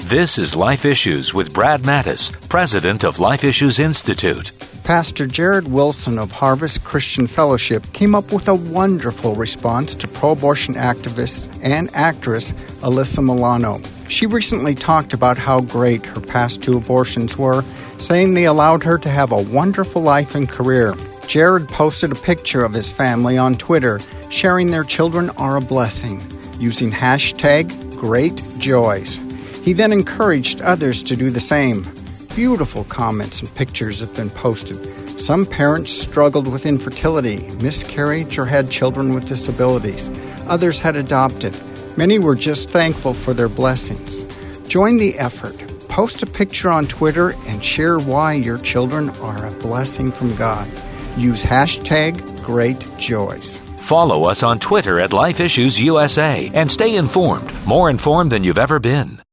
This is Life Issues with Brad Mattis, president of Life Issues Institute. Pastor Jared Wilson of Harvest Christian Fellowship came up with a wonderful response to pro-abortion activist and actress Alyssa Milano. She recently talked about how great her past 2 abortions were, saying they allowed her to have a wonderful life and career. Jared posted a picture of his family on Twitter, sharing their children are a blessing, using hashtag #GreatJoys. He then encouraged others to do the same. Beautiful comments and pictures have been posted. Some parents struggled with infertility, miscarriage, or had children with disabilities. Others had adopted. Many were just thankful for their blessings. Join the effort. Post a picture on Twitter and share why your children are a blessing from God. Use hashtag #GreatJoys. Follow us on Twitter at Life Issues USA and stay informed, more informed than you've ever been.